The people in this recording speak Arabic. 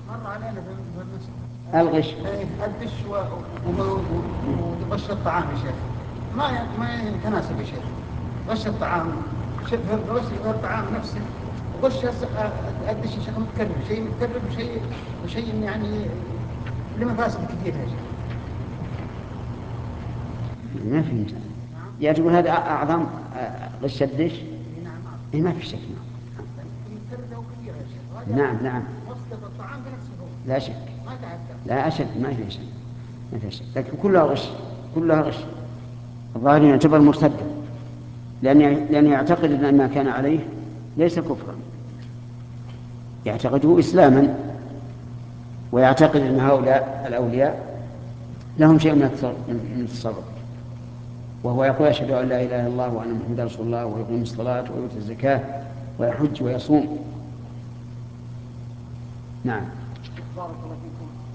مر علينا في المسجد الغش الدش وغش الطعام يا شيخ، ما يتناسب يا شيخ. غش الطعام، غش الطعام نفسه، وغش الدش يا شيخ متكرر، شيء متكرر وشيء يعني لمفاسد كثيرة يا شيخ. ما فهمت يا تقول هذا أعظم غش الدش؟ نعم. إيه ما في شك. متكرر وكثيرة يا شيخ. نعم نعم مصدر الطعام بنفسه لا شك، ما تعدى. لا أشد ما في شك، ما في شك، لكن كلها غش، كلها غش. الظاهر يعتبر مرتدا لأنه يعتقد أن ما كان عليه ليس كفرا، يعتقده إسلاما، ويعتقد أن هؤلاء الأولياء لهم شيء من التصرف، وهو يقول أشهد أن لا إله إلا الله وأن محمدا رسول الله، ويقيم الصلاة ويؤتي الزكاة ويحج ويصوم. نعم. بارك الله فيكم.